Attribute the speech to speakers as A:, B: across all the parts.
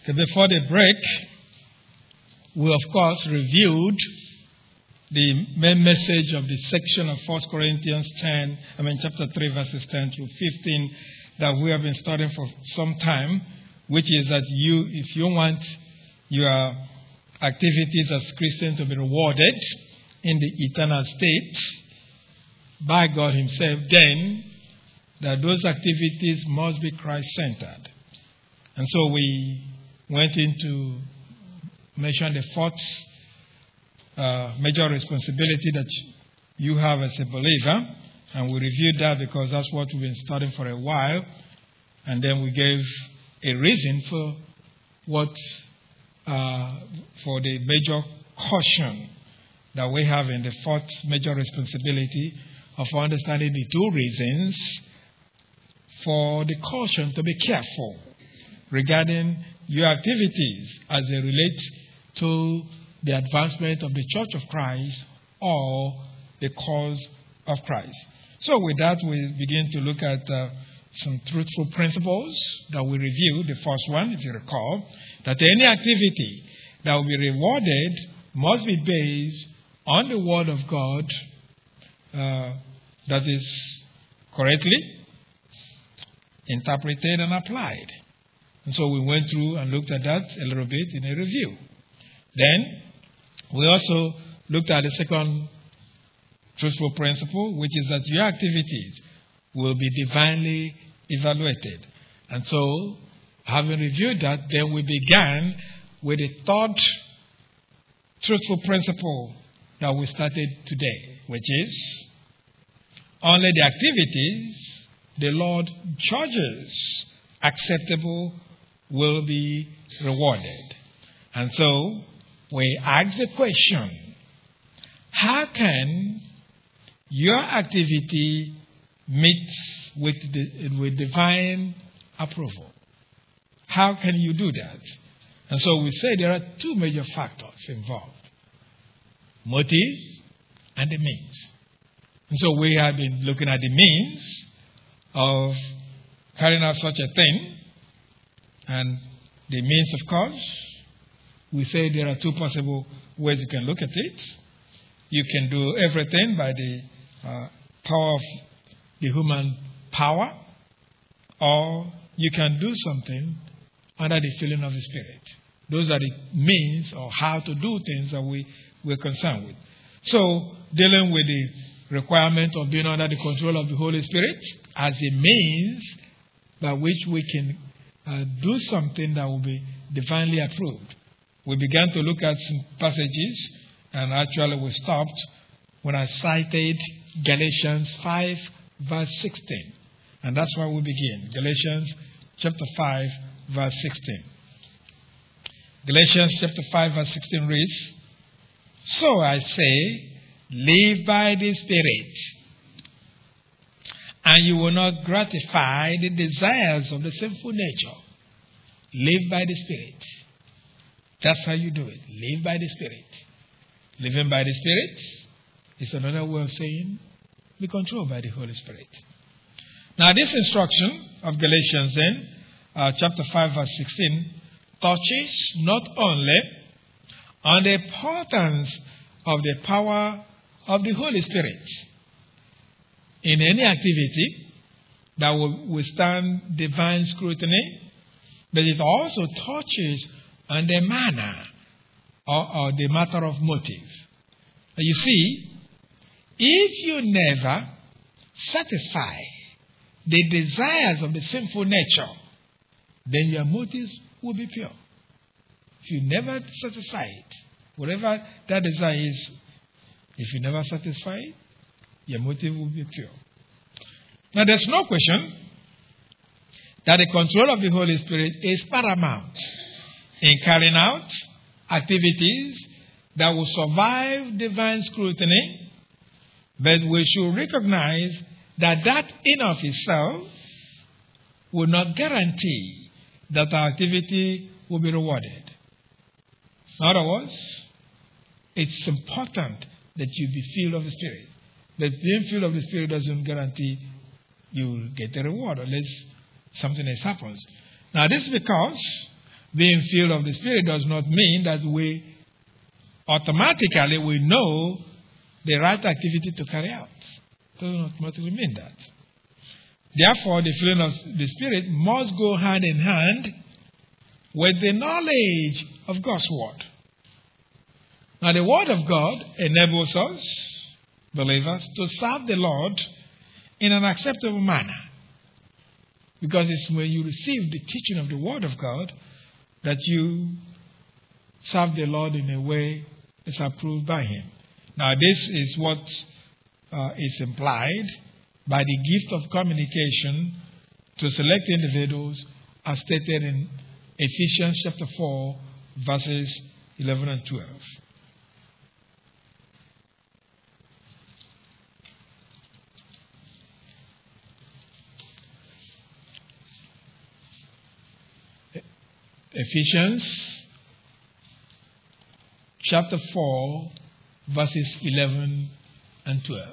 A: Before the break, we of course reviewed the main message of the section of 1 Corinthians chapter 3, verses 10 to 15 that we have been studying for some time, which is that if you want your activities as Christians to be rewarded in the eternal state by God Himself, then that those activities must be Christ-centered. And so we went into mention the fourth major responsibility that you have as a believer, and we reviewed that because that's what we've been studying for a while, and then we gave a reason for for the major caution that we have in the fourth major responsibility of understanding the two reasons for the caution to be careful regarding your activities as they relate to the advancement of the Church of Christ or the cause of Christ. So with that, we begin to look at some truthful principles that we reviewed. The first one, if you recall, that any activity that will be rewarded must be based on the Word of God that is correctly interpreted and applied. And so we went through and looked at that a little bit in a review. Then we also looked at the second truthful principle, which is that your activities will be divinely evaluated. And so, having reviewed that, then we began with the third truthful principle that we started today, which is only the activities the Lord judges acceptable will be rewarded. And so, we ask the question, how can your activity meet with divine approval? How can you do that? And so we say there are two major factors involved, motive and the means. And so we have been looking at the means of carrying out such a thing, and the means, of course, we say there are two possible ways you can look at it. You can do everything by the power of the human power, or you can do something under the filling of the Spirit. Those are the means or how to do things that we're concerned with. So, dealing with the requirement of being under the control of the Holy Spirit as a means by which we can do something that will be divinely approved. We began to look at some passages, and actually we stopped when I cited Galatians 5, verse 16. And that's where we begin. Galatians chapter 5, verse 16. Galatians chapter 5, verse 16 reads, "So I say, live by the Spirit, and you will not gratify the desires of the sinful nature." Live by the Spirit. That's how you do it. Live by the Spirit. Living by the Spirit is another way of saying be controlled by the Holy Spirit. Now, this instruction of Galatians then, chapter 5, verse 16, touches not only on the importance of the power of the Holy Spirit in any activity that will withstand divine scrutiny, but it also touches on the manner or the matter of motive. You see, if you never satisfy the desires of the sinful nature, then your motives will be pure. If you never satisfy it, whatever that desire is, if you never satisfy it, your motive will be pure. Now, there's no question that the control of the Holy Spirit is paramount in carrying out activities that will survive divine scrutiny, but we should recognize that in of itself will not guarantee that our activity will be rewarded. In other words, it's important that you be filled of the Spirit. But being filled of the Spirit doesn't guarantee you will get the reward unless something else happens. Now, this is because being filled of the Spirit does not mean that we automatically we know the right activity to carry out. It does not automatically mean that. Therefore, the filling of the Spirit must go hand in hand with the knowledge of God's Word. Now, the Word of God enables us, believers, to serve the Lord in an acceptable manner. Because it's when you receive the teaching of the Word of God that you serve the Lord in a way that's approved by Him. Now, this is what is implied by the gift of communication to select individuals as stated in Ephesians chapter 4, verses 11 and 12. Ephesians chapter 4, verses 11 and 12.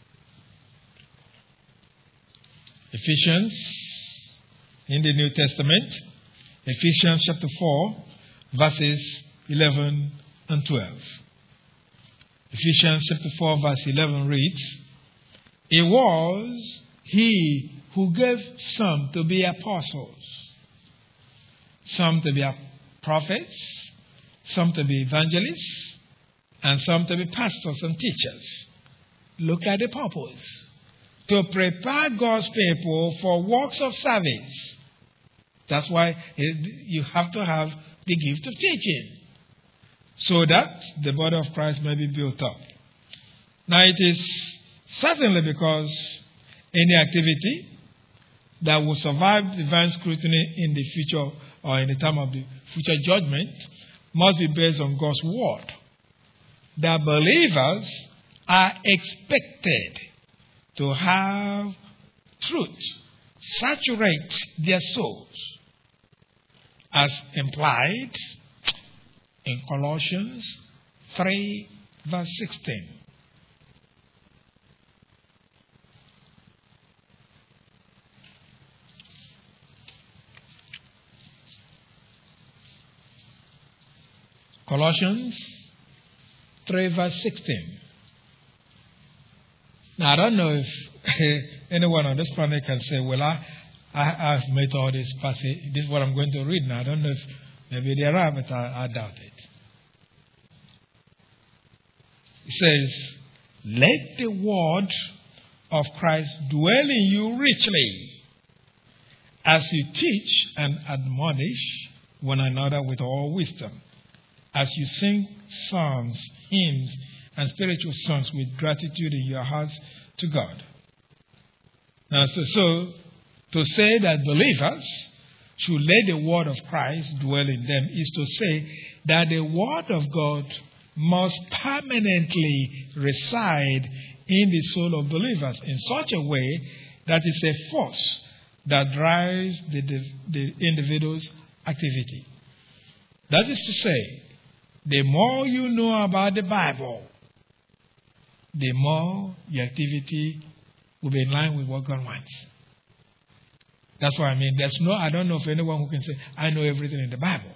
A: Ephesians in the New Testament, Ephesians chapter 4, verses 11 and 12. Ephesians chapter 4, verse 11 reads, "It was He who gave some to be apostles, some to be prophets, some to be evangelists, and some to be pastors and teachers." Look at the purpose. To prepare God's people for works of service. That's why you have to have the gift of teaching, so that the body of Christ may be built up. Now, it is certainly because any activity that will survive divine scrutiny in the future or in the time of the future judgment must be based on God's Word. The believers are expected to have truth saturate their souls, as implied in Colossians 3, verse 16. Colossians 3, verse 16. Now, I don't know if anyone on this planet can say, well, I've made all this passage. This is what I'm going to read now. I don't know if maybe there are, but I doubt it. It says, "Let the word of Christ dwell in you richly, as you teach and admonish one another with all wisdom, as you sing psalms, hymns, and spiritual songs with gratitude in your hearts to God." Now, so to say that believers should let the word of Christ dwell in them is to say that the word of God must permanently reside in the soul of believers in such a way that it's a force that drives the individual's activity. That is to say, the more you know about the Bible, the more your activity will be in line with what God wants. That's what I mean. I don't know of anyone who can say, I know everything in the Bible.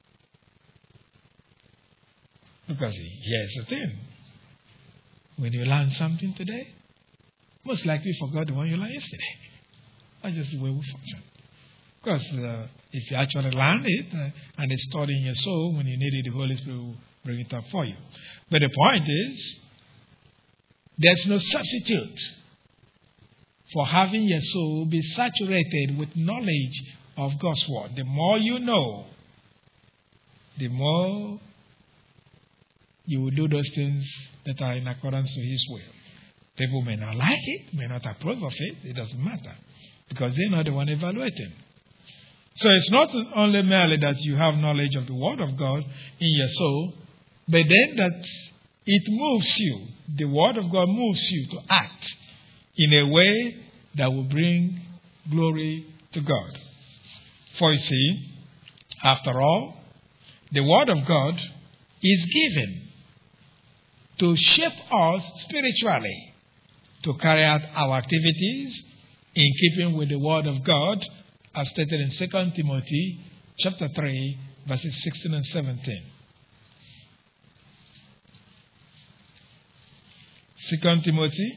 A: Because here's the thing. When you learn something today, most likely you forgot the one you learned yesterday. That's just the way we function. Because if you actually learn it and it's stored in your soul, when you need it, the Holy Spirit will bring it up for you. But the point is, there's no substitute for having your soul be saturated with knowledge of God's Word. The more you know, the more you will do those things that are in accordance to His will. People may not like it, may not approve of it. It doesn't matter, because they're not the one evaluating. So it's not only merely that you have knowledge of the Word of God in your soul, but then that it moves you. The Word of God moves you to act in a way that will bring glory to God. For you see, after all, the Word of God is given to shape us spiritually, to carry out our activities in keeping with the Word of God, as stated in 2 Timothy chapter 3, verses 16 and 17. 2 Timothy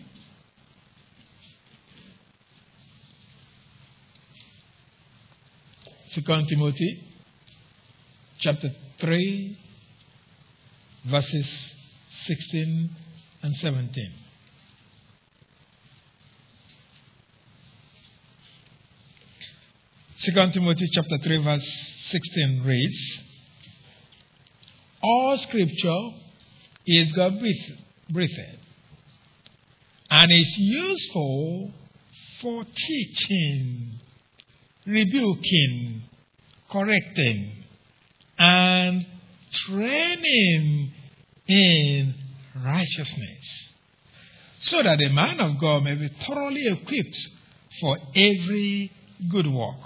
A: chapter 3, verses 16 and 17. Second Timothy chapter 3 verse 16 reads, all scripture is God-breathed and is useful for teaching, rebuking, correcting, and training in righteousness, so that the man of God may be thoroughly equipped for every good work.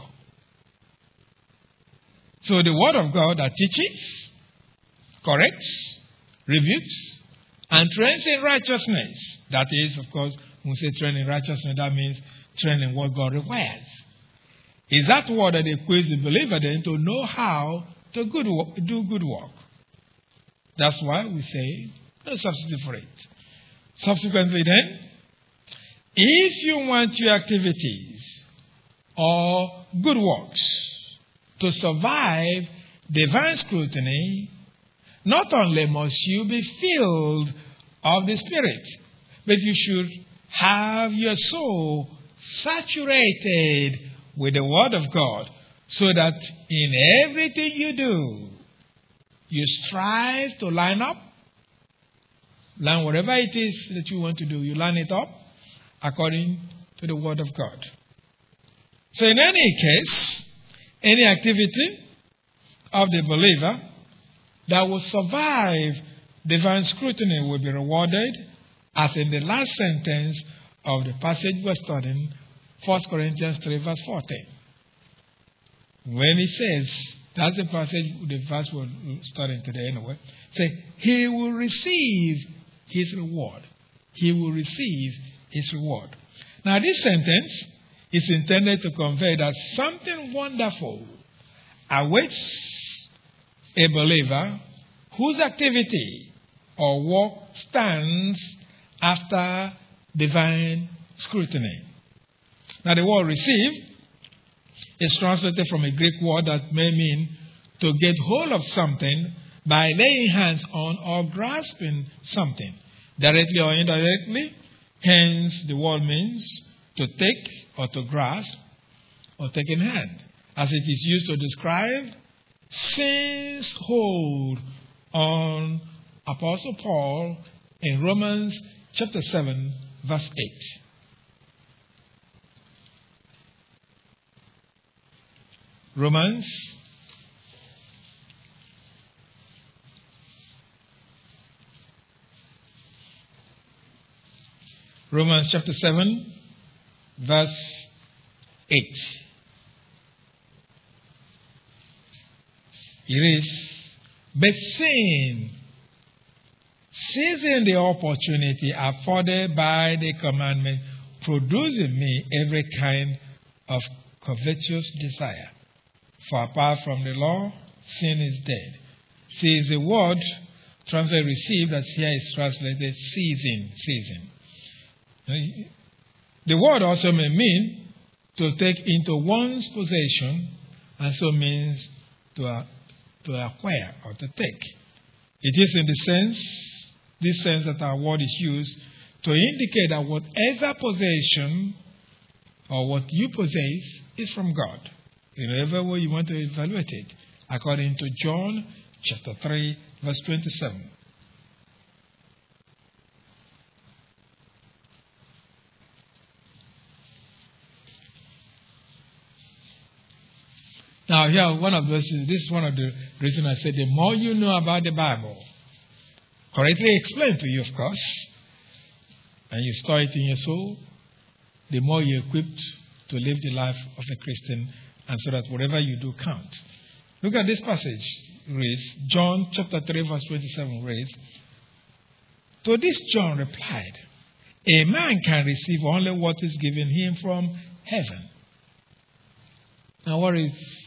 A: So the word of God that teaches, corrects, rebukes, and trains in righteousness. That is, of course, when we say train in righteousness, that means train in what God requires. Is that word that equips the believer then to know how to do good work. That's why we say no substitute for it. Subsequently then, if you want your activities or good works to survive divine scrutiny, not only must you be filled of the Spirit, but you should have your soul saturated with the Word of God, so that in everything you do, you strive to line whatever it is that you want to do, you line it up according to the Word of God. So in any case, any activity of the believer that will survive divine scrutiny will be rewarded, as in the last sentence of the passage we're studying, 1 Corinthians 3 verse 14. When he says, that's the passage, the verse we're studying today anyway, say, he will receive his reward. He will receive his reward. Now this sentence is intended to convey that something wonderful awaits a believer whose activity or work stands after divine scrutiny. Now the word receive is translated from a Greek word that may mean to get hold of something by laying hands on or grasping something, directly or indirectly. Hence the word means to take or to grasp or take in hand, as it is used to describe seize hold on Apostle Paul in Romans chapter 7 verse 8. Romans chapter 7 verse 8. It is, but seizing the opportunity afforded by the commandment, produces in me every kind of covetous desire. For apart from the law, sin is dead. See, is the word translated receive that here is translated seizing. The word also may mean to take into one's possession, and so means to acquire or to take. It is in this sense that our word is used to indicate that whatever possession or what you possess is from God. In whatever way you want to evaluate it, according to John chapter 3, verse 27. Now, here, this is one of the reasons I said the more you know about the Bible, correctly explained to you, of course, and you store it in your soul, the more you're equipped to live the life of a Christian, and so that whatever you do count. Look at this passage. It reads, John chapter 3 verse 27 reads, to this John replied, a man can receive only what is given him from heaven. Now what is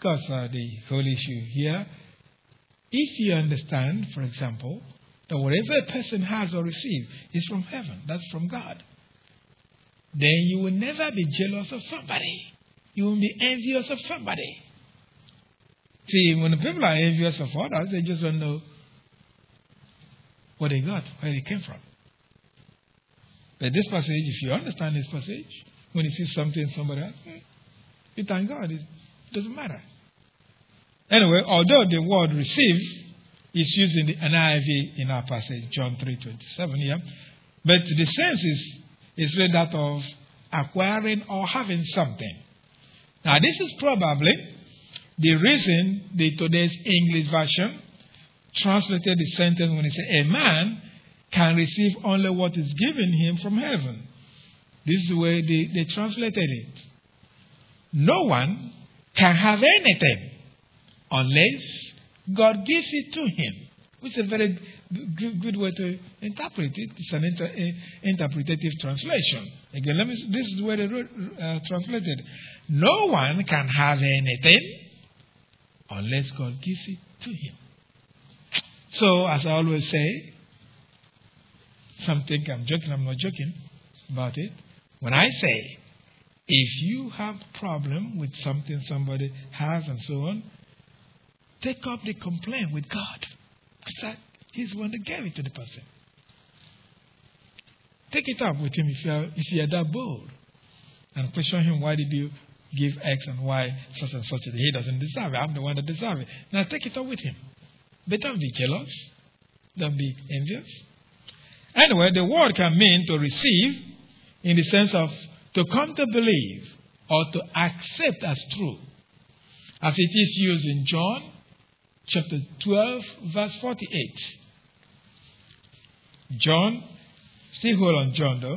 A: discuss the whole issue here. If you understand, for example, that whatever a person has or receives is from heaven, that's from God, then you will never be jealous of somebody. You will be envious of somebody. See, when the people are envious of others, they just don't know what they got, where they came from. But this passage, if you understand this passage, when you see something in somebody else, you thank God. It doesn't matter. Anyway, although the word receive is used in the NIV in our passage, John 3:27 here, but the sense is really that of acquiring or having something. Now, this is probably the reason the today's English version translated the sentence when it said, a man can receive only what is given him from heaven. This is the way they translated it. No one can have anything unless God gives it to him. Which is a very good way to interpret it. It's an interpretative translation. Again, this is where they translated. No one can have anything unless God gives it to him. So, as I always say, some think I'm joking, I'm not joking about it. When I say, if you have a problem with something somebody has and so on, take up the complaint with God. Because He's the one that gave it to the person. Take it up with Him if you are that bold. And question Him, why did you give X and Y such and such? He doesn't deserve it. I'm the one that deserves it. Now take it up with Him. But don't be jealous. Don't be envious. Anyway, the word can mean to receive in the sense of to come to believe or to accept as true, as it is used in John chapter 12, verse 48. John, still hold on John though.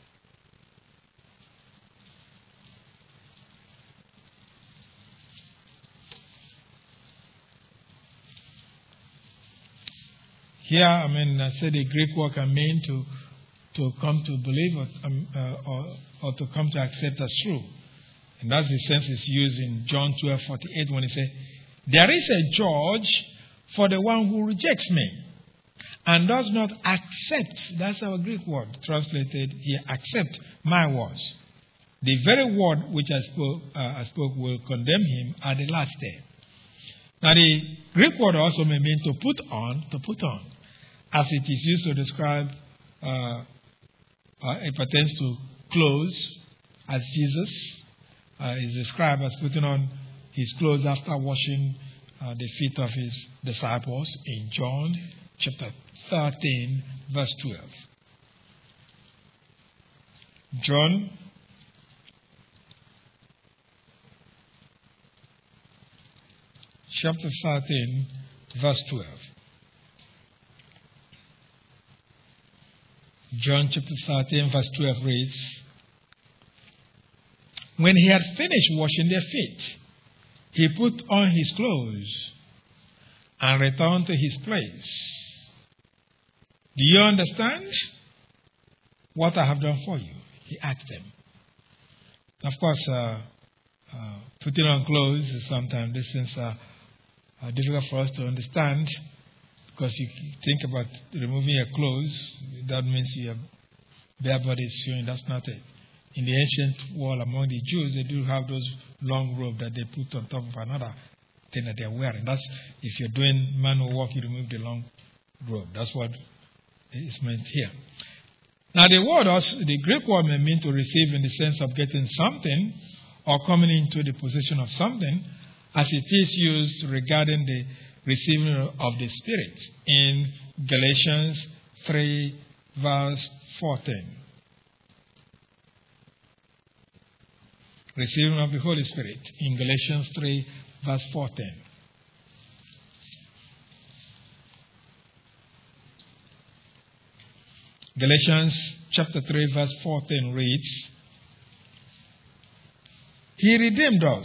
A: Here, I said the Greek word can mean to come to believe or to come to accept as true. And that's the sense it's used in John 12:48 when it says, there is a judge for the one who rejects me and does not accept, that's our Greek word translated here, accept my words. The very word which I spoke will condemn him at the last day. Now the Greek word also may mean to put on, as it is used to describe, it pertains to clothes, as Jesus is described as putting on his clothes after washing the feet of his disciples in John chapter 13, verse 12. John chapter 13, verse 12. John chapter 13, verse 12 reads, when he had finished washing their feet, he put on his clothes and returned to his place. Do you understand what I have done for you? He asked them. Of course, putting on clothes is sometimes these things are difficult for us to understand, because you think about removing your clothes, that means you have bare bodies showing. That's not it. In the ancient world among the Jews, they do have those long robes that they put on top of another thing that they're wearing. That's if you're doing manual work, you remove the long robe. That's what is meant here. Now the Greek word may mean to receive in the sense of getting something or coming into the possession of something, as it is used regarding the receiving of the Spirit in Galatians 3, verse 14. Receiving of the Holy Spirit in Galatians 3, verse 14. Galatians chapter 3, verse 14 reads, he redeemed us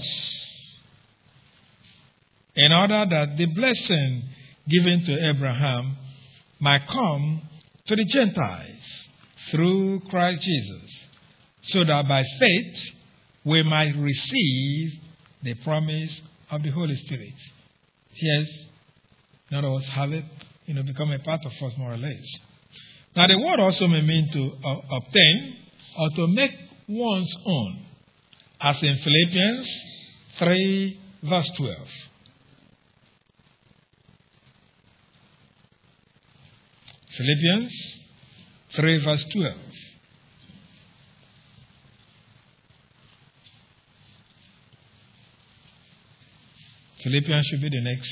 A: in order that the blessing given to Abraham might come to the Gentiles through Christ Jesus, so that by faith we might receive the promise of the Holy Spirit. Yes, in other words, have it, become a part of us more or less. Now, the word also may mean to obtain or to make one's own, as in Philippians 3, verse 12. Philippians 3, verse 12. Philippians should be the next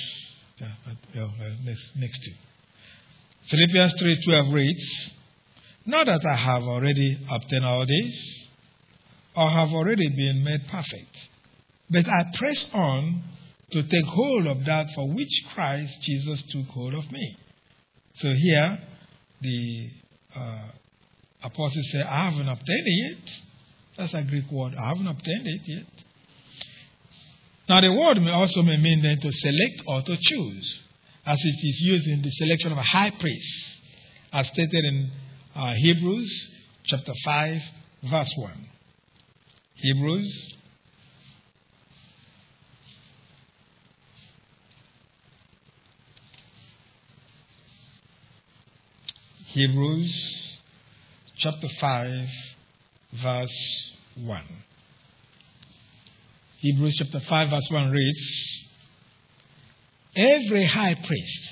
A: two. Philippians 3:12 reads, "Not that I have already obtained all this, or have already been made perfect, but I press on to take hold of that for which Christ Jesus took hold of me." So here, the apostle said, I haven't obtained it yet. That's a Greek word. I haven't obtained it yet. Now, the word may mean then to select or to choose, as it is used in the selection of a high priest, as stated in Hebrews chapter 5, verse 1. Hebrews chapter 5, verse 1. Hebrews chapter 5, verse 1 reads, "Every high priest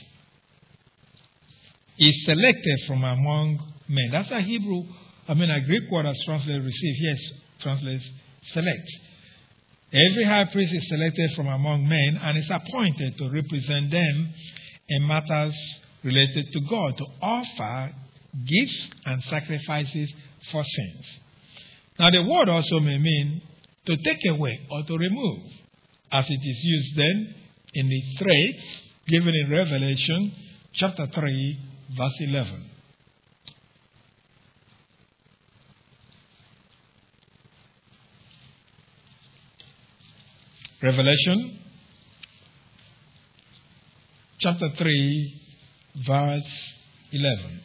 A: is selected from among men." That's a Greek word that's translated receive. Yes, translates select. Every high priest is selected from among men and is appointed to represent them in matters related to God, to offer gifts and sacrifices for sins. Now, the word also may mean to take away or to remove, as it is used then in the threats given in Revelation chapter 3, verse 11. Revelation chapter 3, verse 11.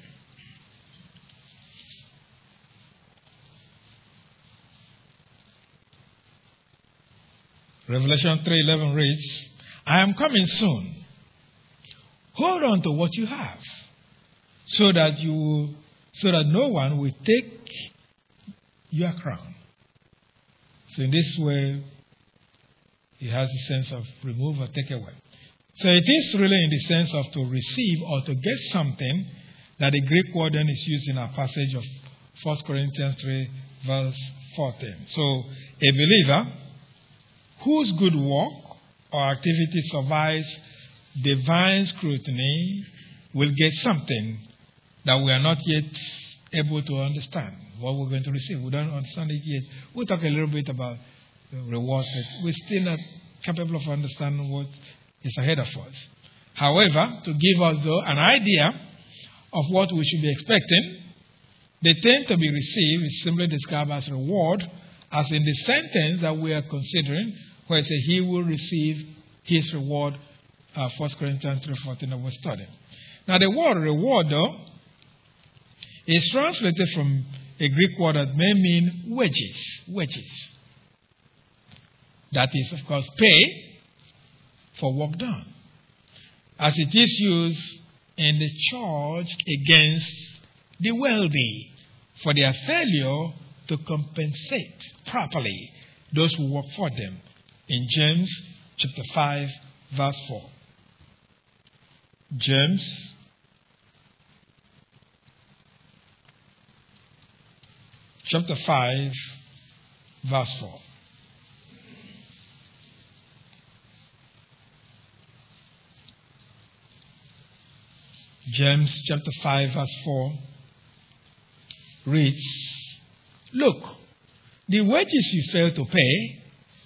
A: Revelation 3:11 reads, "I am coming soon. Hold on to what you have, so that no one will take your crown." So in this way, it has the sense of remove or take away. So it is really in the sense of to receive or to get something that the Greek word then is used in our passage of 1 Corinthians 3, verse 14. So a believer whose good work or activity survives divine scrutiny will get something that we are not yet able to understand. What we're going to receive, we don't understand it yet. We'll talk a little bit about the rewards, but we're still not capable of understanding what is ahead of us. However, to give us, though, an idea of what we should be expecting, the thing to be received is simply described as reward, as in the sentence that we are considering, where it says he will receive his reward, 1 Corinthians 3:14 that we're studying. Now, the word reward, though, is translated from a Greek word that may mean wages. Wages. That is, of course, pay for work done, as it is used in the charge against the wealthy for their failure to compensate properly those who work for them, in James chapter 5, verse 4. James chapter 5, verse 4. James chapter 5, verse 4 reads, "Look, the wages you fail to pay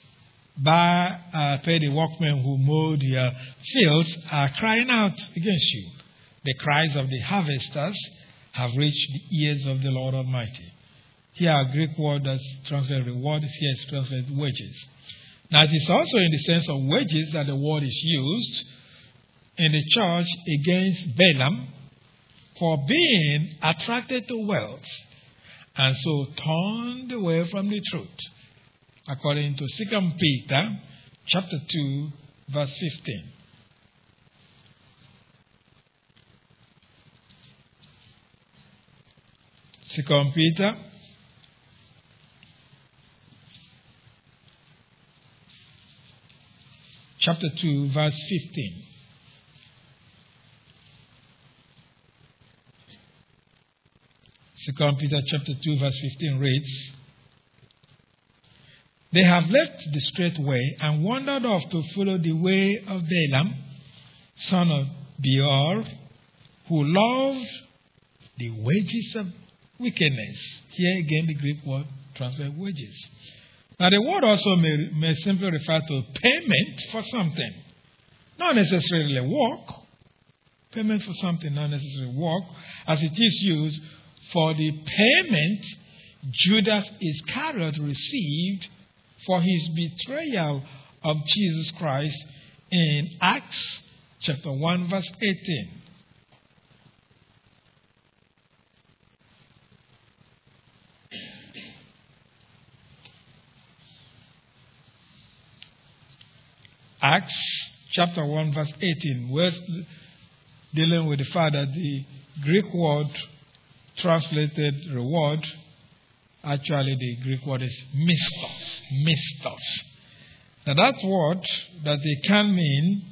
A: the workmen who mowed your fields are crying out against you. The cries of the harvesters have reached the ears of the Lord Almighty." Here, a Greek word that's translated reward is here translated wages. Now, it is also in the sense of wages that the word is used in the charge against Balaam for being attracted to wealth and so turned away from the truth, according to 2 Peter chapter 2, verse 15. Second Peter chapter 2, verse 15. Second Peter chapter 2, verse 15 reads, "They have left the straight way and wandered off to follow the way of Balaam, son of Beor, who loved the wages of wickedness." Here again the Greek word translates wages. Now the word also may simply refer to payment for something, not necessarily work. Payment for something, not necessarily work, as it is used for the payment Judas Iscariot received for his betrayal of Jesus Christ in Acts chapter 1 verse 18. Acts chapter 1 verse 18, we're dealing with the fact that the Greek word translated reward, actually the Greek word is mistos. Mistos. Now that word that they can mean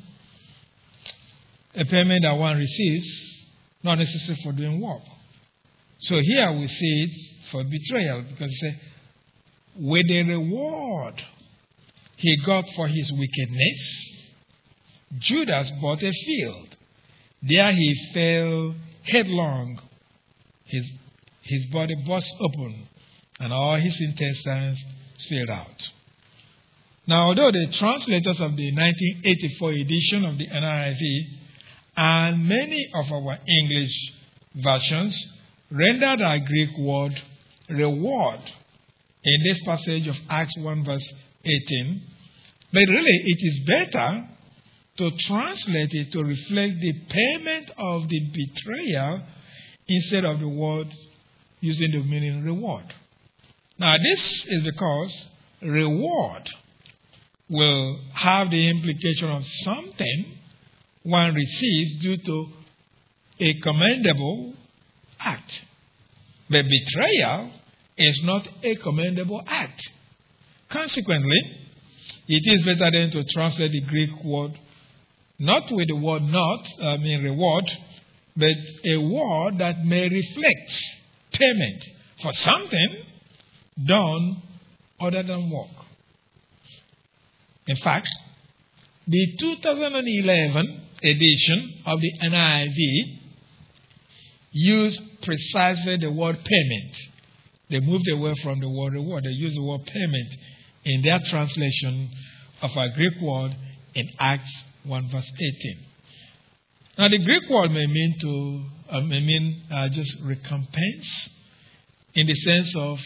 A: a payment that one receives, not necessarily for doing work. So here we see it for betrayal, because it says, with the reward he got for his wickedness, Judas bought a field. There he fell headlong. His body burst open, and all his intestines spilled out. Now, although the translators of the 1984 edition of the NIV and many of our English versions rendered our Greek word reward in this passage of Acts 1 verse 18, but really it is better to translate it to reflect the payment of the betrayal instead of the word using the meaning reward. Now this is because reward will have the implication of something one receives due to a commendable act. But betrayal is not a commendable act. Consequently, it is better then to translate the Greek word not with the word reward, but a word that may reflect payment for something done other than work. In fact, the 2011 edition of the NIV used precisely the word payment. They moved away from the word reward. They used the word payment in their translation of our Greek word in Acts 1 verse 18. Now the Greek word may mean just recompense in the sense of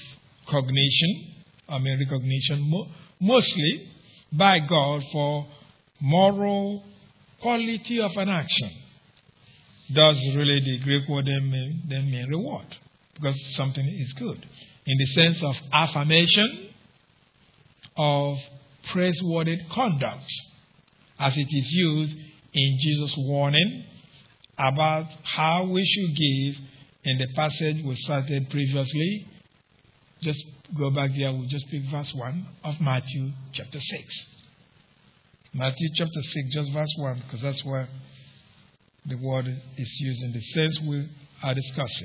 A: recognition, mostly by God for moral quality of an action. Thus, really, the Greek word then mean reward, because something is good, in the sense of affirmation of praiseworthy conduct, as it is used in Jesus' warning about how we should give in the passage we cited previously. Just go back there, we'll just pick verse 1 of Matthew chapter 6. Matthew chapter 6, just verse 1, because that's where the word is used in the sense we are discussing.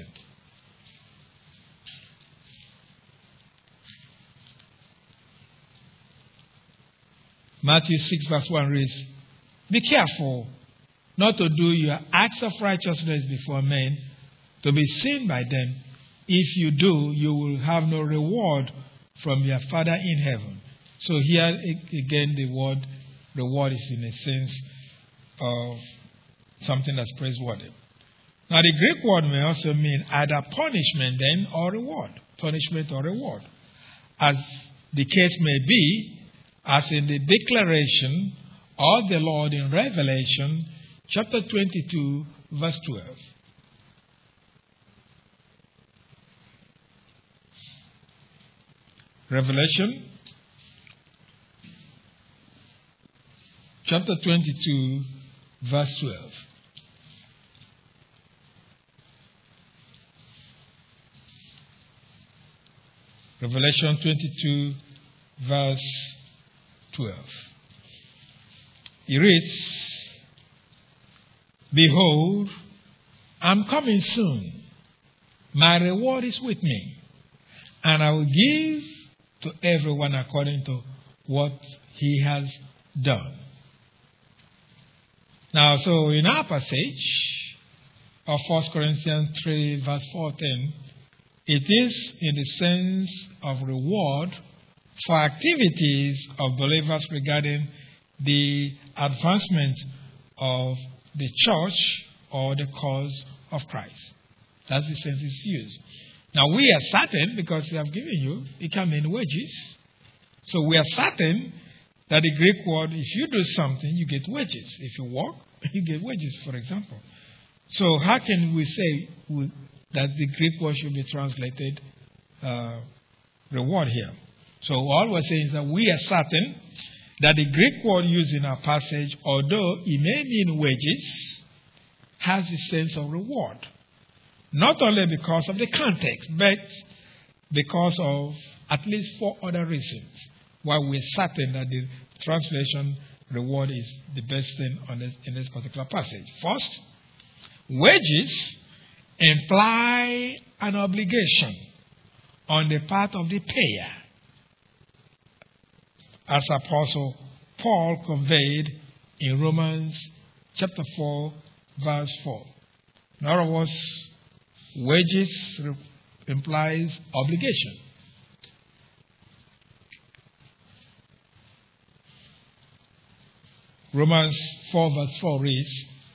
A: Matthew 6 verse 1 reads, "Be careful not to do your acts of righteousness before men, to be seen by them. If you do, you will have no reward from your Father in heaven." So here again the word reward is in a sense of something that's praiseworthy. Now the Greek word may also mean either punishment then or reward. Punishment or reward. As the case may be, as in the declaration of the Lord in Revelation chapter 22 verse 12. Revelation chapter 22, verse 12. Revelation 22, verse 12. He reads, "Behold, I'm coming soon. My reward is with me, and I will give to everyone according to what he has done." Now, so in our passage of 1 Corinthians 3, verse 14, it is in the sense of reward for activities of believers regarding the advancement of the church or the cause of Christ. That's the sense it's used. Now, we are certain, because they have given you, it can mean wages. So we are certain that the Greek word, if you do something, you get wages. If you work, you get wages, for example. So how can we say that the Greek word should be translated reward here? So all we're saying is that we are certain that the Greek word used in our passage, although it may mean wages, has the sense of reward. Not only because of the context, but because of at least 4 other reasons why we're certain that the translation reward is the best thing in this particular passage. First, wages imply an obligation on the part of the payer, as Apostle Paul conveyed in Romans chapter 4, verse 4. In other words, wages implies obligation. Romans 4, verse 4 reads,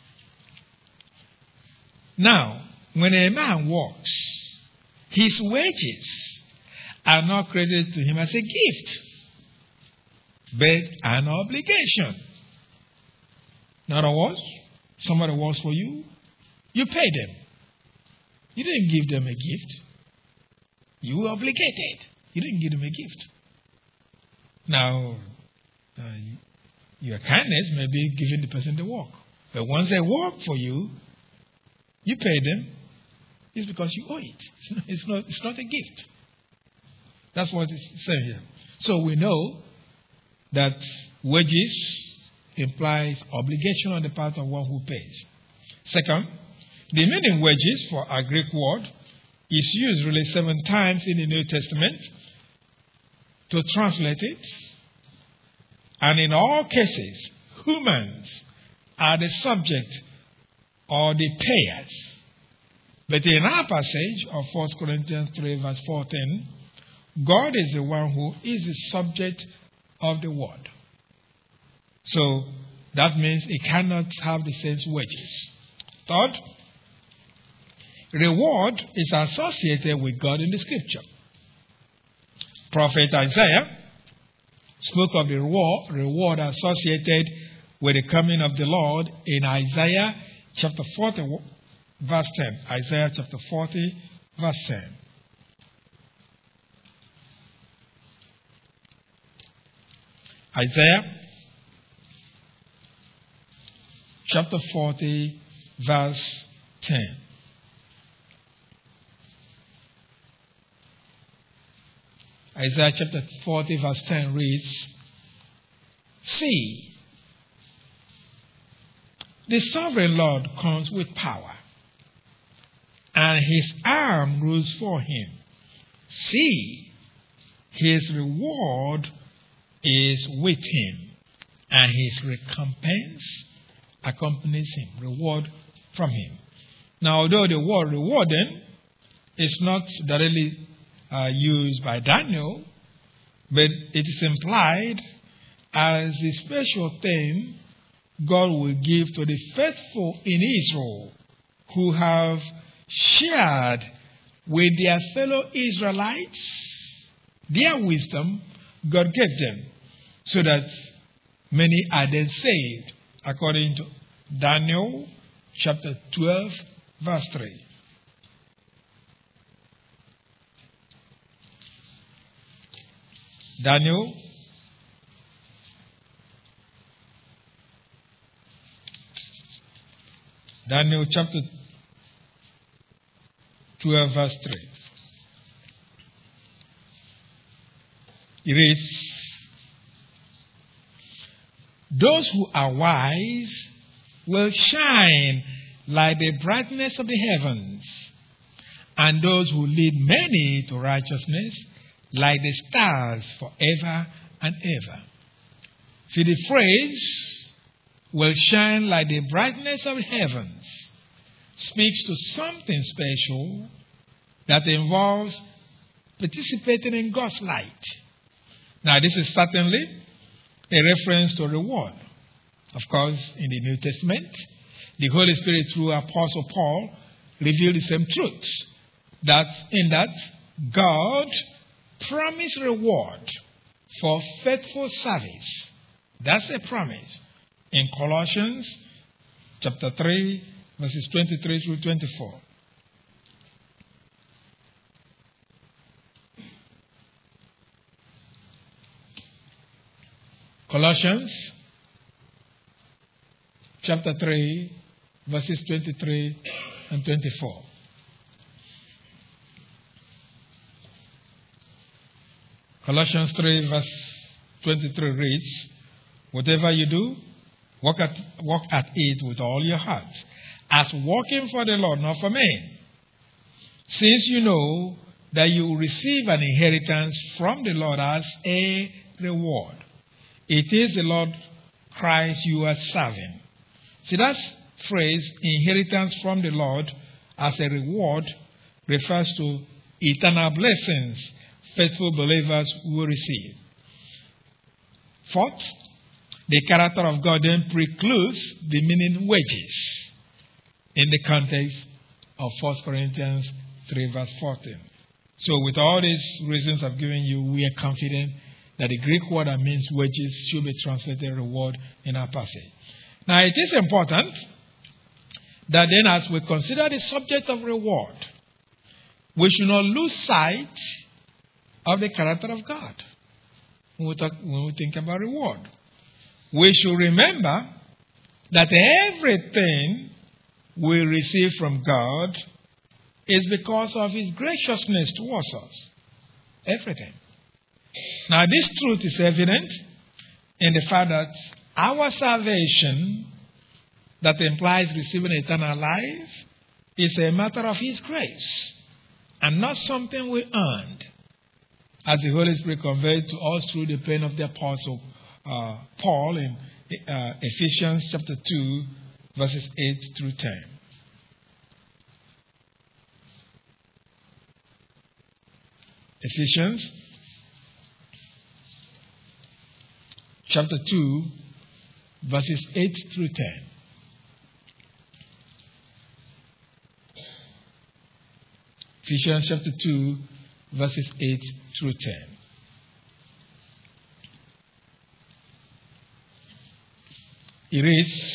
A: "Now, when a man works, his wages are not credited to him as a gift, but an obligation." In other words, somebody works for you, you pay them. You didn't give them a gift. You were obligated. You didn't give them a gift. Now, your kindness may be giving the person the work. But once they work for you, you pay them. It's because you owe it. It's not a gift. That's what it's saying here. So we know that wages implies obligation on the part of one who pays. Second, the meaning wages for our Greek word is used really 7 times in the New Testament to translate it. And in all cases, humans are the subject or the payers. But in our passage of 1 Corinthians 3, verse 14, God is the one who is the subject of the word. So that means it cannot have the same wages. Third, reward is associated with God in the scripture. Prophet Isaiah spoke of the reward associated with the coming of the Lord in Isaiah chapter 40, verse 10. Isaiah chapter 40, verse 10. Isaiah chapter 40, verse 10. Isaiah chapter 40, verse 10 reads, "See, the sovereign Lord comes with power, and his arm rules for him. See, his reward is with him, and his recompense accompanies him." Reward from him. Now, although the word rewarding is not directly used by Daniel, but it is implied as a special thing God will give to the faithful in Israel who have shared with their fellow Israelites their wisdom God gave them, so that many are then saved, according to Daniel chapter 12, verse 3. Daniel Daniel chapter 12, verse 3. It reads, those who are wise will shine like the brightness of the heavens, and those who lead many to righteousness like the stars forever and ever. See, the phrase, will shine like the brightness of the heavens, speaks to something special that involves participating in God's light. Now, this is certainly a reference to reward. Of course, in the New Testament, the Holy Spirit, through Apostle Paul, revealed the same truth. That God promised reward for faithful service. That's a promise. In Colossians chapter 3, verses 23 through 24. Colossians chapter 3, verses 23 and 24. Colossians 3, verse 23 reads, whatever you do, work at it with all your heart, as working for the Lord, not for men. Since you know that you will receive an inheritance from the Lord as a reward. It is the Lord Christ you are serving. See, that phrase, inheritance from the Lord as a reward, refers to eternal blessings faithful believers will receive. Fourth, the character of God then precludes the meaning wages in the context of 1 Corinthians 3, verse 14. So with all these reasons I've given you, we are confident that the Greek word that means wages should be translated reward in our passage. Now, it is important that then as we consider the subject of reward, we should not lose sight of the character of God when we think about reward. We should remember that everything we receive from God is because of His graciousness towards us. Everything. Now, this truth is evident in the fact that our salvation, that implies receiving eternal life, is a matter of His grace and not something we earned, as the Holy Spirit conveyed to us through the pen of the Apostle Paul in Ephesians chapter 2, verses 8 through 10. Ephesians chapter 2, verses 8 through 10. Ephesians chapter 2, verses 8 through 10. It reads,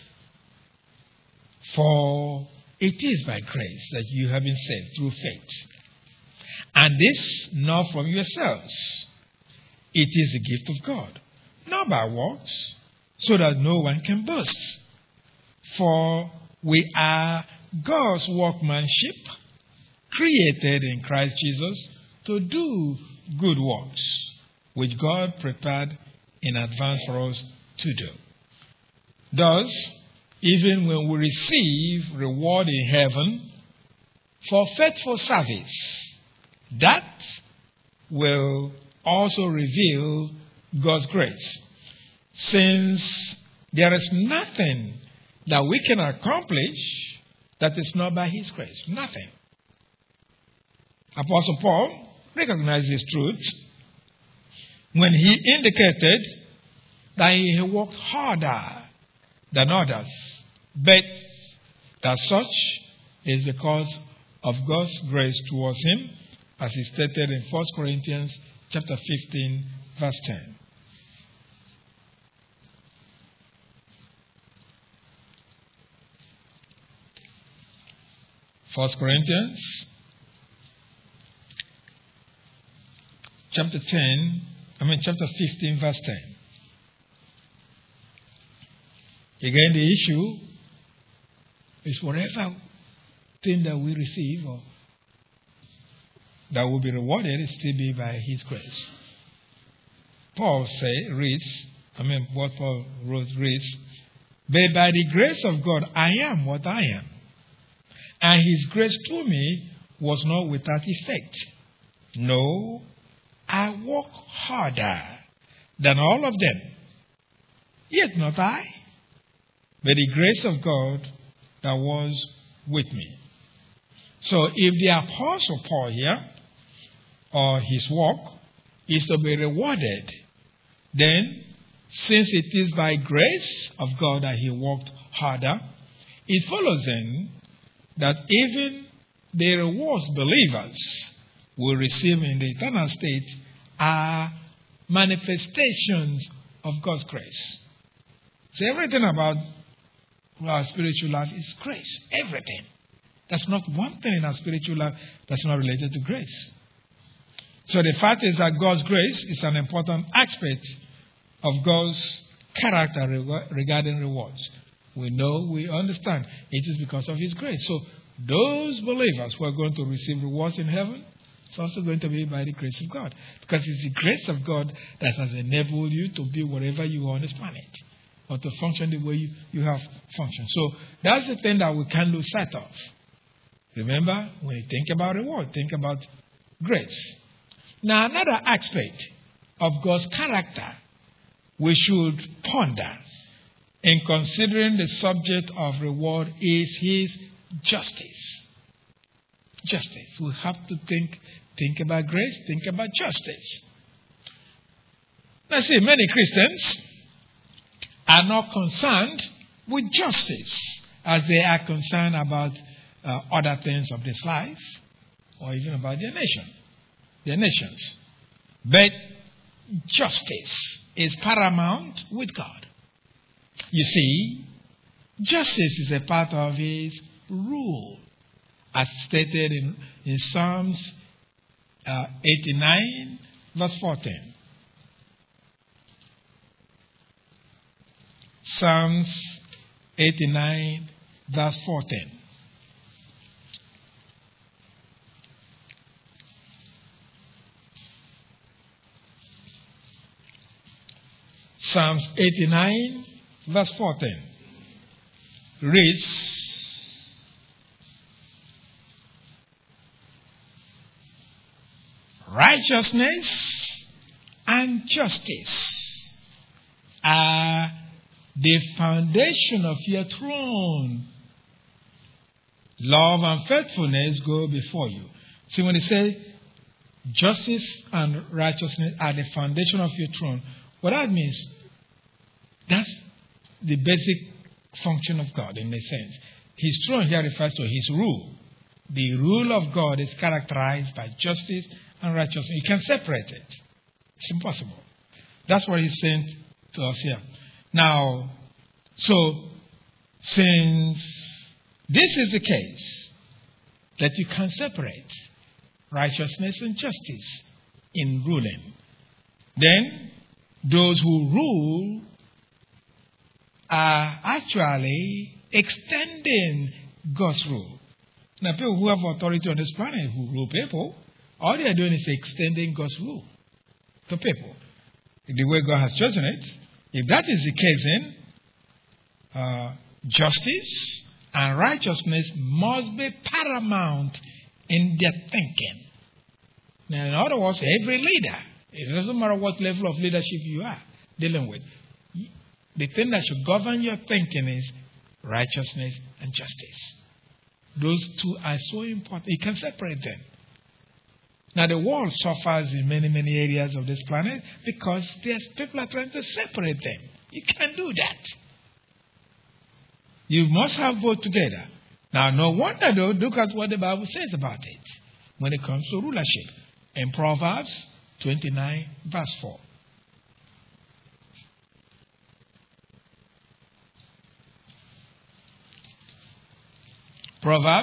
A: for it is by grace that you have been saved through faith. And this not from yourselves. It is the gift of God, not by works, so that no one can boast. For we are God's workmanship, created in Christ Jesus to do good works, which God prepared in advance for us to do. Thus, even when we receive reward in heaven for faithful service, that will also reveal God's grace, since there is nothing that we can accomplish that is not by His grace. Nothing. Apostle Paul recognized this truth when he indicated that he worked harder than others, but that such is because of God's grace towards him, as he stated in 1 Corinthians chapter 15, verse 10. Chapter 15, verse 10. Again, the issue It's whatever thing that we receive or that will be rewarded, it still be by His grace. What Paul wrote reads, but by the grace of God, I am what I am. And His grace to me was not without effect. No, I work harder than all of them. Yet not I, but the grace of God that was with me. So if the Apostle Paul here, or his work, is to be rewarded, then since it is by grace of God that he worked harder, it follows then that even the rewards believers will receive in the eternal state are manifestations of God's grace. So everything about our spiritual life is grace. Everything. There's not one thing in our spiritual life that's not related to grace. So the fact is that God's grace is an important aspect of God's character regarding rewards. We know, we understand. It is because of His grace. So those believers who are going to receive rewards in heaven, it's also going to be by the grace of God. Because it's the grace of God that has enabled you to be wherever you are on this planet, or to function the way you have functioned. So that's the thing that we can't lose sight of. Remember, when you think about reward, think about grace. Now, another aspect of God's character we should ponder in considering the subject of reward is His justice. Justice. We have to think about grace, think about justice. Now, see, many Christians are not concerned with justice as they are concerned about other things of this life, or even about their nations. But justice is paramount with God. You see, justice is a part of His rule, as stated in Psalms 89, verse 14. Psalms 89, verse 14. Psalms 89, verse 14 reads, righteousness and justice are the foundation of your throne. Love and faithfulness go before you. See, when they say justice and righteousness are the foundation of your throne, what that means, that's the basic function of God in a sense. His throne here refers to His rule. The rule of God is characterized by justice and righteousness. You can separate it. It's impossible. That's what He's saying to us here. Now, so, since this is the case, that you can separate righteousness and justice in ruling, then those who rule are actually extending God's rule. Now, people who have authority on this planet, who rule people, all they are doing is extending God's rule to people, the way God has chosen it. If that is the case, then justice and righteousness must be paramount in their thinking. Now, in other words, every leader, it doesn't matter what level of leadership you are dealing with, the thing that should govern your thinking is righteousness and justice. Those two are so important. You can separate them. Now, the world suffers in many, many areas of this planet because people are trying to separate them. You can't do that. You must have both together. Now, no wonder, though, look at what the Bible says about it when it comes to rulership. In Proverbs 29, verse 4. Proverbs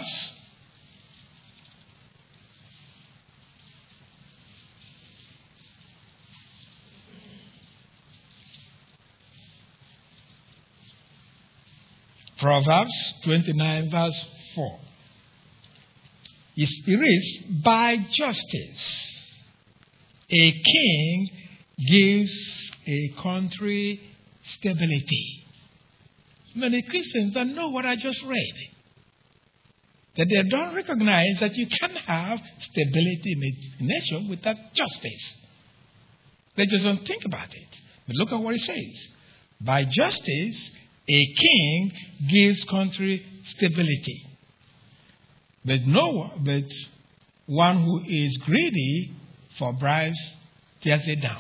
A: 29, Proverbs 29 verse 4. It reads, by justice, a king gives a country stability. Many Christians don't know what I just read. That they don't recognize that you can have stability in a nation without justice. They just don't think about it. But look at what it says. By justice, a king gives country stability. But one who is greedy for bribes tears it down.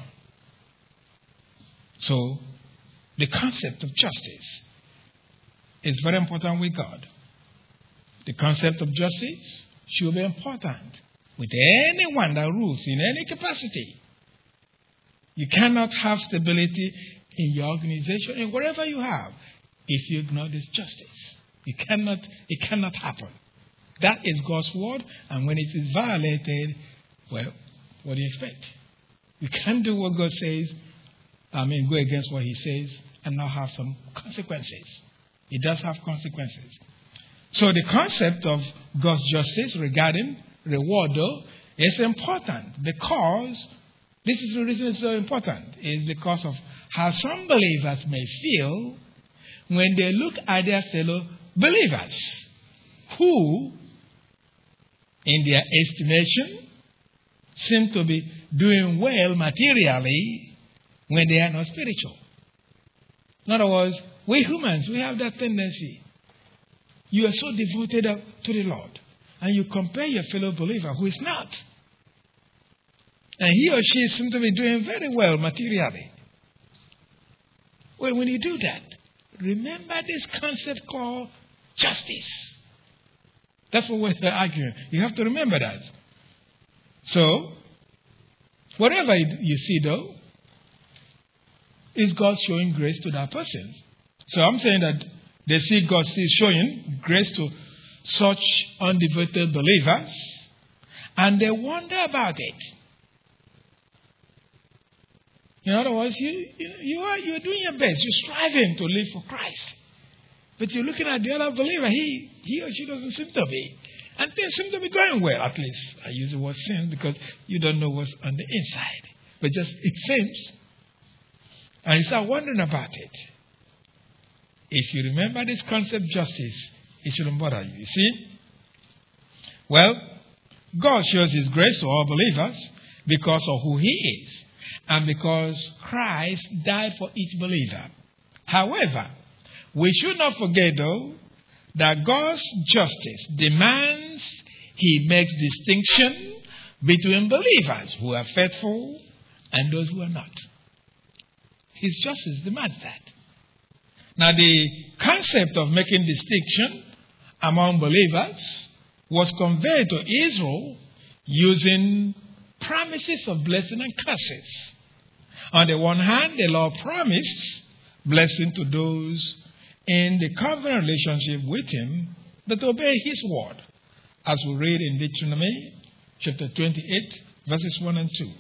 A: So, the concept of justice is very important with God. The concept of justice should be important with anyone that rules in any capacity. You cannot have stability in your organization and whatever you have if you ignore this justice. It cannot happen. That is God's word, and when it is violated, well, what do you expect? You can't do what God says, go against what He says, and not have some consequences. It does have consequences. So the concept of God's justice regarding reward, though, is important because this is the reason it's so important, is because of how some believers may feel when they look at their fellow believers who, in their estimation, seem to be doing well materially when they are not spiritual. In other words, we humans, we have that tendency. You are so devoted to the Lord, and you compare your fellow believer who is not. And he or she seems to be doing very well materially. Well, when you do that, remember this concept called justice. That's what we're arguing. You have to remember that. So, whatever you see, though, is God showing grace to that person. So I'm saying that they see God still showing grace to such undevoted believers, and they wonder about it. In other words, you're doing your best. You're striving to live for Christ. But you're looking at the other believer. He or she doesn't seem to be. And things seem to be going well, at least. I use the word seems because you don't know what's on the inside. But just it seems. And you start wondering about it. If you remember this concept justice, it shouldn't bother you. You see? Well, God shows His grace to all believers because of who He is. And because Christ died for each believer. However, we should not forget, though, that God's justice demands He makes distinction between believers who are faithful and those who are not. His justice demands that. Now, the concept of making distinction among believers was conveyed to Israel using promises of blessing and curses. On the one hand, the Lord promised blessing to those in the covenant relationship with Him that obey His word, as we read in Deuteronomy chapter 28, verses 1 and 2.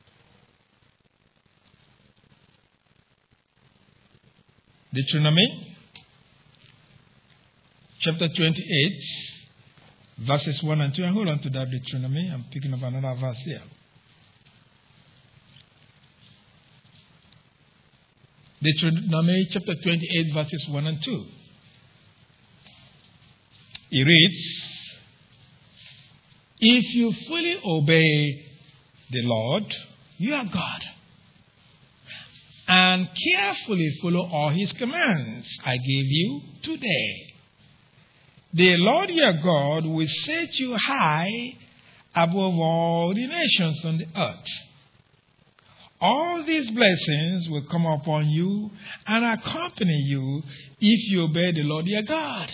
A: Deuteronomy chapter 28, verses 1 and 2. And hold on to that Deuteronomy. I'm picking up another verse here. Deuteronomy chapter 28, verses 1 and 2. It reads, if you fully obey the Lord, your God, and carefully follow all His commands I give you today, the Lord your God will set you high above all the nations on the earth. All these blessings will come upon you and accompany you if you obey the Lord your God.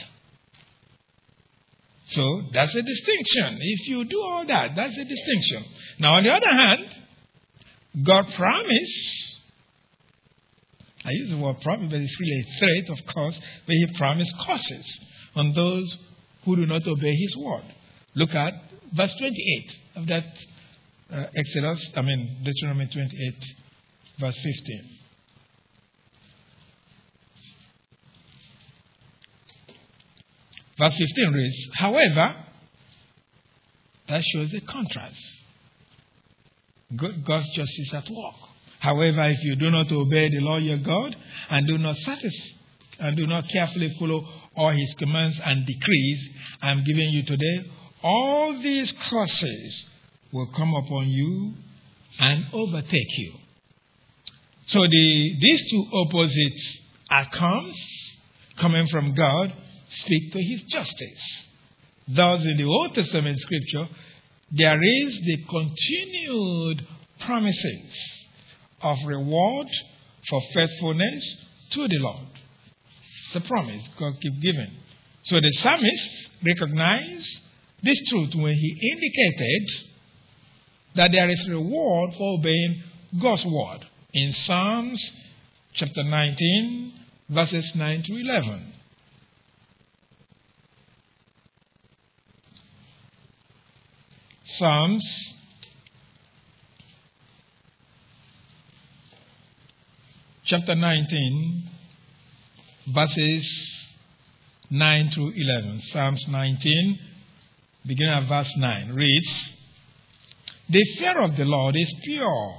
A: So, that's a distinction. If you do all that, that's a distinction. Now, on the other hand, God promised, I use the word promise, but it's really a threat, of course, but He promised curses on those who do not obey His word. Look at verse 28 of that Deuteronomy 28, verse 15. Verse 15 reads, however, that shows a contrast. God's justice at work. However, if you do not obey the Lord your God and do not carefully follow all his commands and decrees I am giving you today, all these curses will come upon you and overtake you. So these two opposite outcomes coming from God speak to his justice. Thus, in the Old Testament scripture, there is the continued promises of reward for faithfulness to the Lord. It's a promise God keeps giving. So the psalmist recognized this truth when he indicated that there is reward for obeying God's word in Psalms chapter 19, verses 9 to 11. Psalms chapter 19, verses 9 through 11. Psalms 19, beginning at verse 9, reads, the fear of the Lord is pure,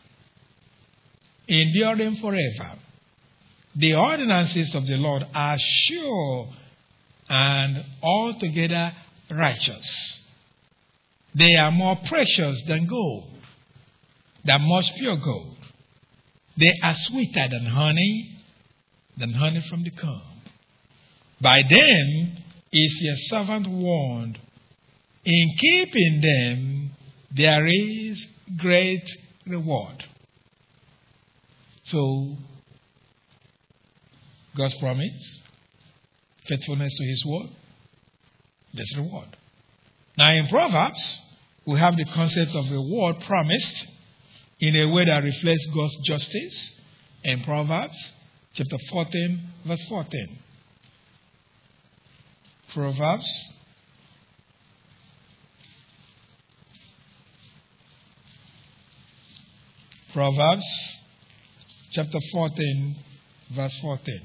A: enduring forever. The ordinances of the Lord are sure and altogether righteous. They are more precious than gold, than much pure gold. They are sweeter than honey from the comb. By them is your servant warned. In keeping them, there is great reward. So, God's promise, faithfulness to his word, there's reward. Now in Proverbs, we have the concept of reward promised in a way that reflects God's justice. In Proverbs chapter 14, verse 14. Proverbs chapter 14, verse 14.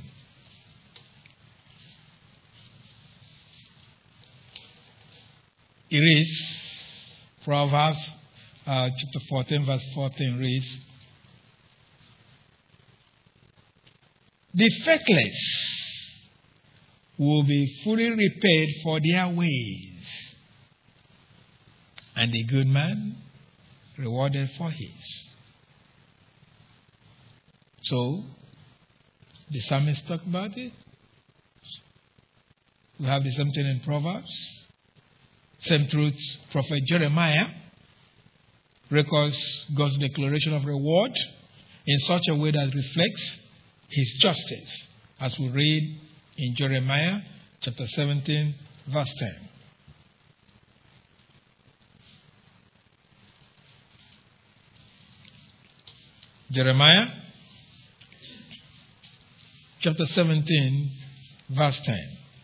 A: It reads, Proverbs chapter 14, verse 14 reads, the faithless will be fully repaid for their ways, and the good man rewarded for his. So, the psalmist talked about it. We have the same thing in Proverbs. Same truth, Prophet Jeremiah records God's declaration of reward in such a way that reflects his justice, as we read in Jeremiah chapter 17, verse 10. Jeremiah chapter 17, verse 10.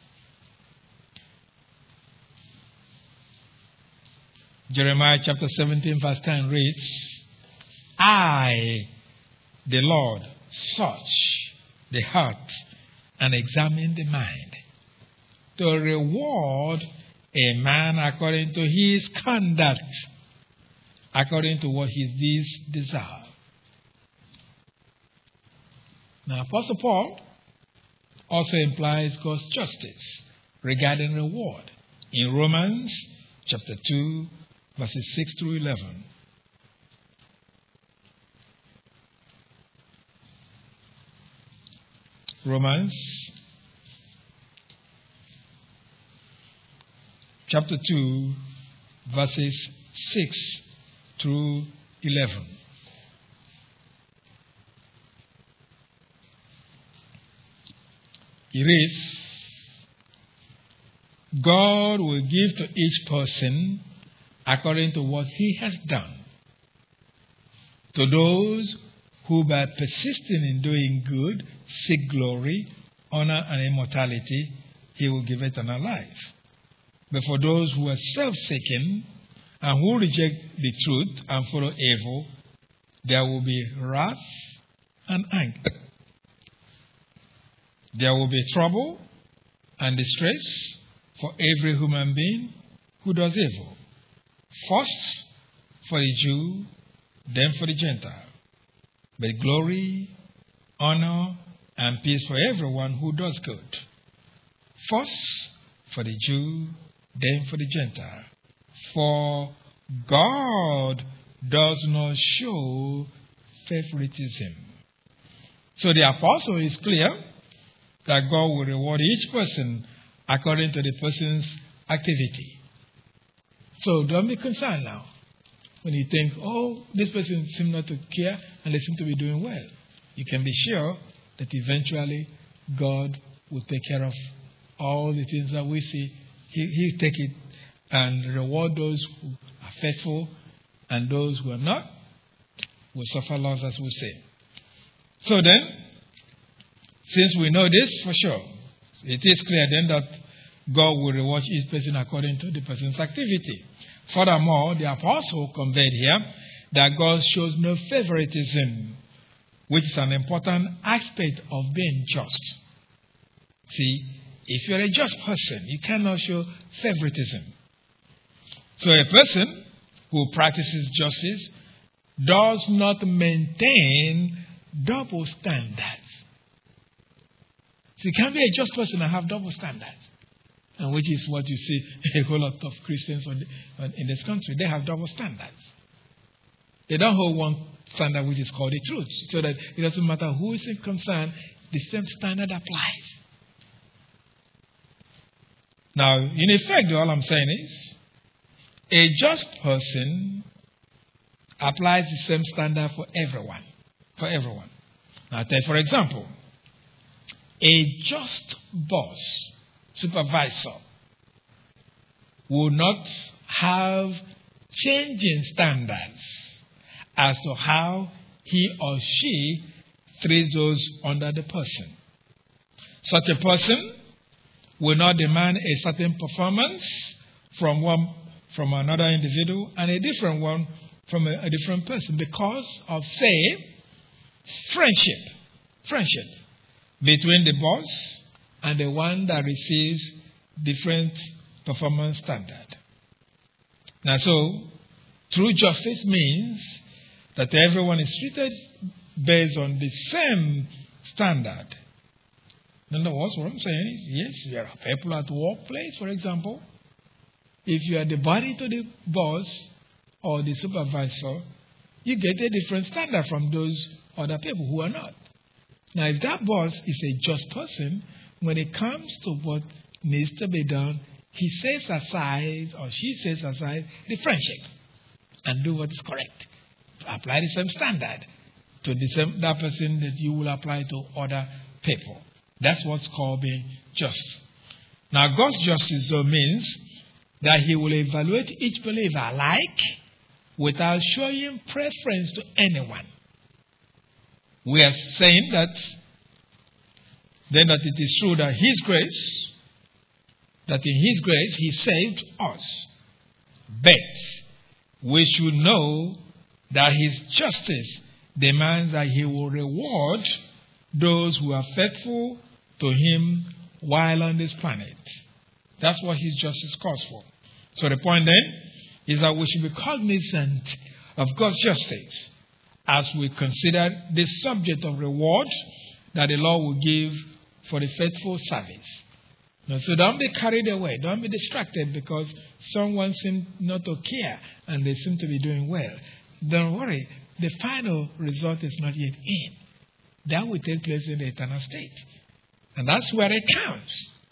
A: Jeremiah chapter 17, verse 10 reads, I, the Lord, search the heart and examine the mind, to reward a man according to his conduct, according to what his deeds deserve. Now, Apostle Paul also implies God's justice regarding reward in Romans chapter 2, verses 6 through 11. Romans chapter 2, verses 6 through 11. It reads, God will give to each person according to what he has done. To those who by persisting in doing good seek glory, honor, and immortality, he will give eternal life. But for those who are self-seeking and who reject the truth and follow evil, there will be wrath and anger. There will be trouble and distress for every human being who does evil. First for the Jew, then for the Gentile. But glory, honor, and peace for everyone who does good. First for the Jew, then for the Gentile. For God does not show favoritism. So the apostle is clear that God will reward each person according to the person's activity. So don't be concerned now when you think, oh, this person seems not to care and they seem to be doing well. You can be sure that eventually God will take care of all the things that we see. He'll take it and reward those who are faithful, and those who are not will suffer loss, as we say. So then, since we know this for sure, it is clear then that God will reward each person according to the person's activity. Furthermore, the apostle conveyed here that God shows no favoritism, which is an important aspect of being just. See, if you're a just person, you cannot show favoritism. So a person who practices justice does not maintain double standards. So you can't be a just person and have double standards. And which is what you see a whole lot of Christians in this country. They have double standards. They don't hold one standard which is called the truth. So that it doesn't matter who is concerned, the same standard applies. Now, in effect, all I'm saying is, a just person applies the same standard for everyone. For everyone. Now, take for example, a just boss, supervisor, will not have changing standards as to how he or she treats those under the person. Such a person will not demand a certain performance from another individual and a different one from a different person because of, say, friendship between the boss and the one that receives different performance standard. Now, so true justice means that everyone is treated based on the same standard. In other words, what I'm saying is, yes, there are people at the workplace, for example. If you are the body to the boss or the supervisor, you get a different standard from those other people who are not. Now, if that boss is a just person, when it comes to what needs to be done, he sets aside or she sets aside the friendship and do what is correct. Apply the same standard to that person that you will apply to other people. That's what's called being just. Now, God's justice, though, means that he will evaluate each believer alike without showing preference to anyone. We are saying that then that it is true that His grace, that in His grace He saved us. But we should know that His justice demands that He will reward those who are faithful to Him while on this planet. That's what His justice calls for. So the point then is that we should be cognizant of God's justice as we consider this subject of reward that the Lord will give for the faithful service. Now, so don't be carried away. Don't be distracted because someone seems not to care and they seem to be doing well. Don't worry. The final result is not yet in. That will take place in the eternal state. And that's where it counts.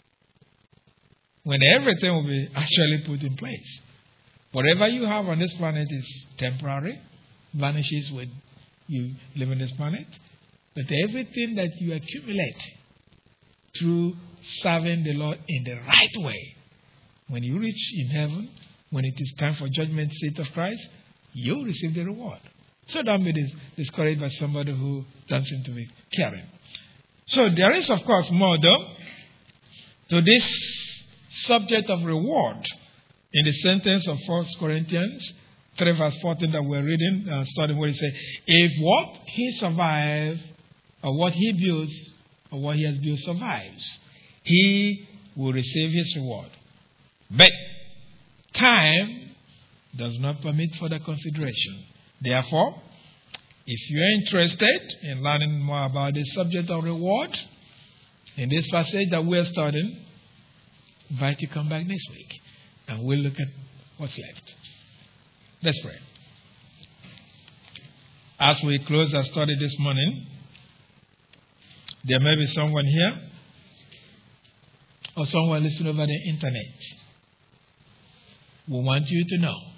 A: When everything will be actually put in place. Whatever you have on this planet is temporary, vanishes when you live on this planet. But everything that you accumulate through serving the Lord in the right way, when you reach in heaven, when it is time for judgment seat of Christ, you'll receive the reward. So don't be discouraged by somebody who doesn't seem to be caring. So there is, of course, more though to this subject of reward in the sentence of 1 Corinthians 3 verse 14 that we're reading, starting where it says, if what he survives or what he builds or what he has built survives, he will receive his reward. But time does not permit further consideration. Therefore, if you are interested in learning more about the subject of reward, in this passage that we are studying, I invite you to come back next week and we'll look at what's left. Let's pray. As we close our study this morning, there may be someone here or someone listening over the internet. We want you to know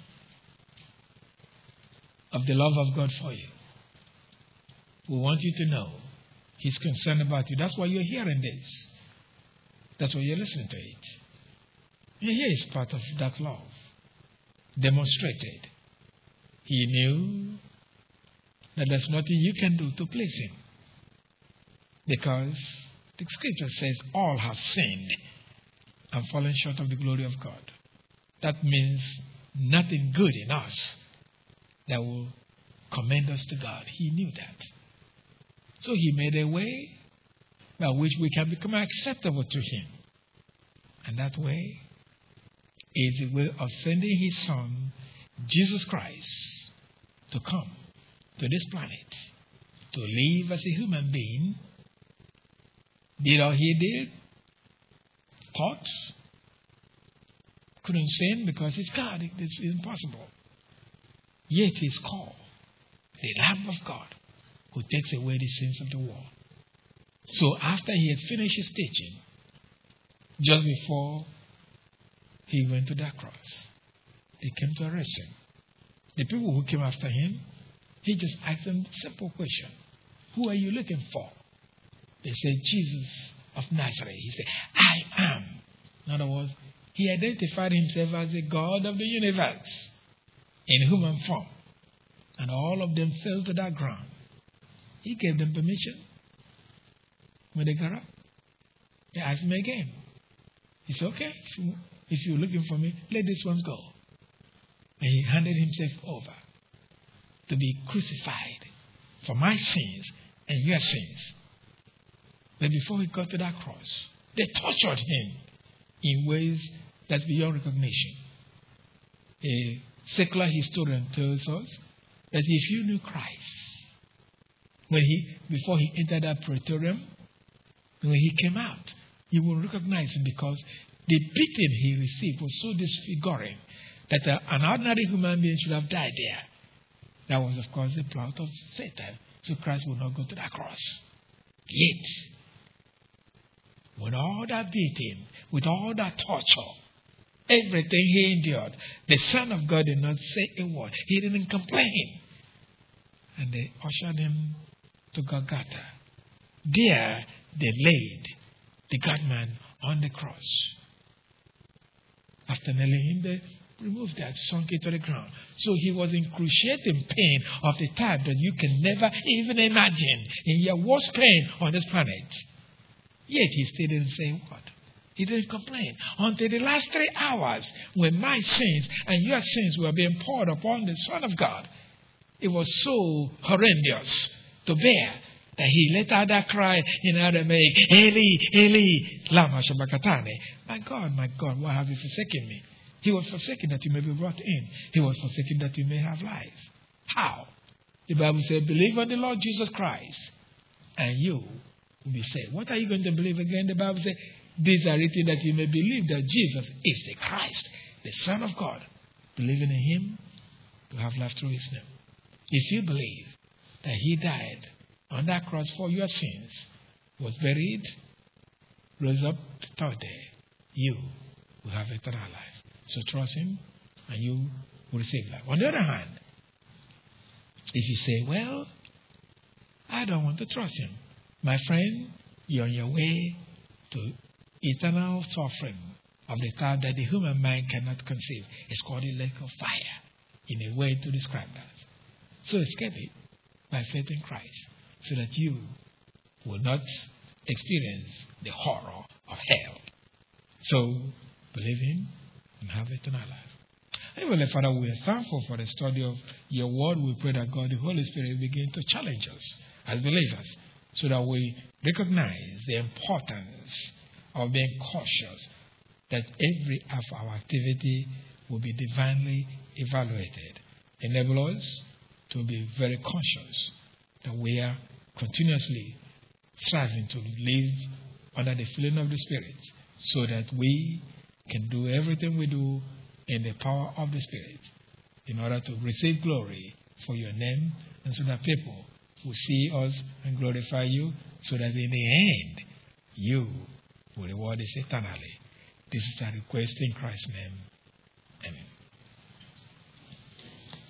A: of the love of God for you. We want you to know He's concerned about you. That's why you're hearing this. That's why you're listening to it. And here is part of that love demonstrated. He knew that there's nothing you can do to please Him, because the scripture says all have sinned and fallen short of the glory of God. That means nothing good in us that will commend us to God. He knew that. So He made a way by which we can become acceptable to Him. And that way is the way of sending His Son, Jesus Christ, to come to this planet, to live as a human being, did all He did, thought, couldn't sin because He's God. It's impossible. Yet He's called the Lamb of God who takes away the sins of the world. So after He had finished His teaching, just before He went to that cross, they came to arrest Him. The people who came after Him, He just asked them a simple question. Who are you looking for? They said, Jesus of Nazareth. He said, I am. In other words, He identified Himself as the God of the universe in human form. And all of them fell to that ground. He gave them permission. When they got up, they asked Him again. He said, okay, if you're looking for me, let these ones go. And He handed Himself over to be crucified for my sins and your sins. But before He got to that cross, they tortured Him in ways that's beyond recognition. A secular historian tells us that if you knew Christ, before He entered that praetorium, when He came out, you will recognize Him, because the beating He received was so disfiguring that an ordinary human being should have died there. That was, of course, the plot of Satan. So Christ will not go to that cross. Yet, with all that beating, with all that torture, everything He endured, the Son of God did not say a word. He didn't complain. And they ushered Him to Golgotha. There, they laid the God-man on the cross. After nailing Him, they removed that, sunk it to the ground. So He was in excruciating pain of the type that you can never even imagine, in your worst pain on this planet. Yet He still didn't say a word. He didn't complain until the last 3 hours, when my sins and your sins were being poured upon the Son of God. It was so horrendous to bear that He let out that cry in Aramaic, Eli, Eli, lama sabachthani. My God, why have you forsaken me? He was forsaken that you may be brought in. He was forsaken that you may have life. How? The Bible says, believe on the Lord Jesus Christ, and you will be saved. What are you going to believe again? The Bible says, these are written that you may believe that Jesus is the Christ, the Son of God. Believing in Him, you have life through His name. If you believe that He died on that cross for your sins, was buried, rose up the third day, you will have eternal life. So trust Him and you will receive life. On the other hand, if you say, well, I don't want to trust Him, my friend, you're on your way to eternal suffering of the type that the human mind cannot conceive. It's called the lake of fire, in a way to describe that. So escape it by faith in Christ, so that you will not experience the horror of hell. So believe Him and have eternal life. Heavenly Father, we are thankful for the study of Your word. We pray that God, the Holy Spirit, will begin to challenge us as believers, so that we recognize the importance of being cautious that every of our activity will be divinely evaluated. Enable us to be very conscious that we are continuously striving to live under the filling of the Spirit, so that we can do everything we do in the power of the Spirit in order to receive glory for your name, and so that people will see us and glorify you, so that in the end you will reward us eternally. This is our request in Christ's name.